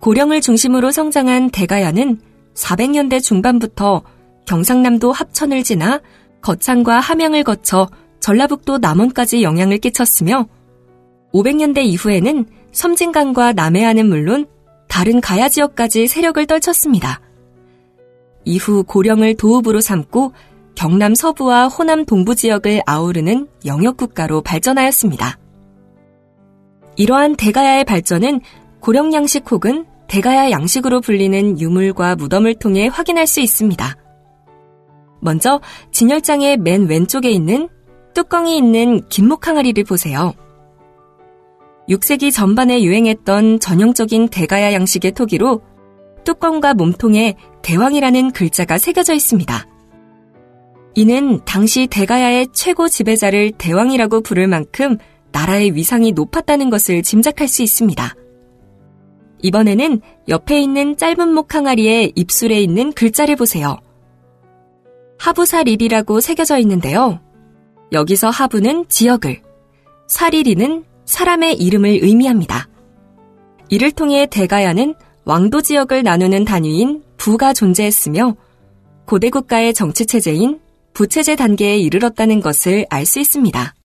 고령을 중심으로 성장한 대가야는 400년대 중반부터 경상남도 합천을 지나 거창과 함양을 거쳐 전라북도 남원까지 영향을 끼쳤으며 500년대 이후에는 섬진강과 남해안은 물론 다른 가야 지역까지 세력을 떨쳤습니다. 이후 고령을 도읍으로 삼고 경남 서부와 호남 동부 지역을 아우르는 영역국가로 발전하였습니다. 이러한 대가야의 발전은 고령 양식 혹은 대가야 양식으로 불리는 유물과 무덤을 통해 확인할 수 있습니다. 먼저 진열장의 맨 왼쪽에 있는 뚜껑이 있는 김목 항아리를 보세요. 6세기 전반에 유행했던 전형적인 대가야 양식의 토기로 뚜껑과 몸통에 대왕이라는 글자가 새겨져 있습니다. 이는 당시 대가야의 최고 지배자를 대왕이라고 부를 만큼 나라의 위상이 높았다는 것을 짐작할 수 있습니다. 이번에는 옆에 있는 짧은 목 항아리의 입술에 있는 글자를 보세요. 하부사릴이라고 새겨져 있는데요. 여기서 하부는 지역을, 사릴이는 사람의 이름을 의미합니다. 이를 통해 대가야는 왕도 지역을 나누는 단위인 부가 존재했으며 고대 국가의 정치체제인 부체제 단계에 이르렀다는 것을 알 수 있습니다.